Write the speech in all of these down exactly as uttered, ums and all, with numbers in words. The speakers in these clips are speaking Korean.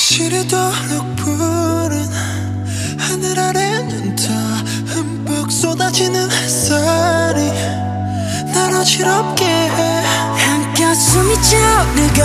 시리도록 푸른 하늘 아래는 더 흠뻑 쏟아지는 햇살이 날 어지럽게 해. 한가슴이 차오르고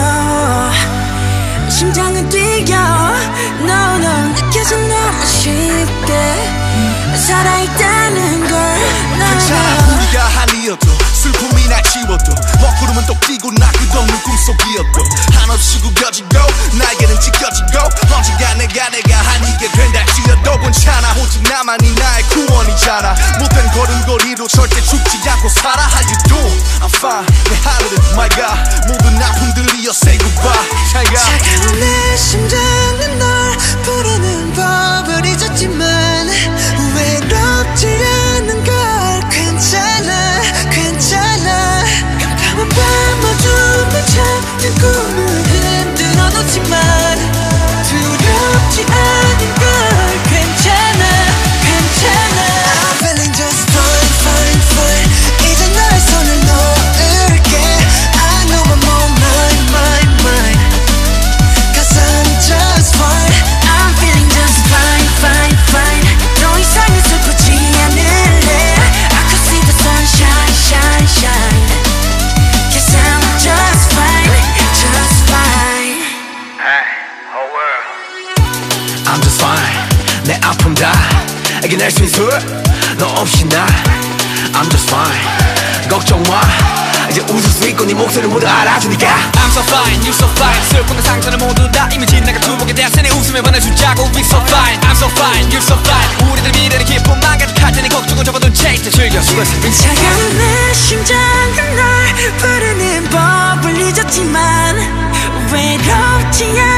심장은 뛰어. No no 느껴져 너무 쉽게 살아있다는 걸. 괜찮아 우리가 한이어도 슬픔이 날 지워도 먹구름은 또 끼고 나 끝없는 꿈속이어도 한없이 구겨지고 나에게는 지켜지고 언젠가 내가 내가 한이게 된다 할지라도 괜찮아 오직 나만이 나의 구원이잖아. 못된 걸음걸이로 절대 죽지 않고 살아. How you doing? I'm fine. 내 하루는 my god 모든 아픔들이여 say goodbye. 잘가. 차가운 내 심장은 널 부르는 법을 잊었지만 외롭지 않는 걸. 괜찮아 괜찮아. 깜깜한 밤 어둠을 찾는 꿈을 흔들어 놓지만 두렵지 않은 걸. 괜찮아 괜찮아. I'm feeling just fine fine fine. 이제 너의 손을 놓을게. I know I'm on mine mine mine. Cause I'm just fine. I'm feeling just fine fine fine. 더 이상은 슬프지 않을래. I could see the sunshine shine shine. Cause I'm just fine just fine. Hey, whole world. I'm just fine. 내 아픔 다 이겨낼 수 있어 너 없이 나. I'm just fine. 걱정 마 이제 웃을 수 있고 네 목소리 모두 알아주니까. I'm so fine, you so fine. 슬픔과 상처는 모두 다 이미 지나가 두목에 대한 내 웃음에 반해주자고. We so fine, I'm so fine, you so fine. 우리들 미래는 기쁨만 가득할 테니 걱정은 접어둔 채 이제 즐겨 수고했어. 차가운 내 심장은 널 부르는 법을 잊었지만 외롭지 않아.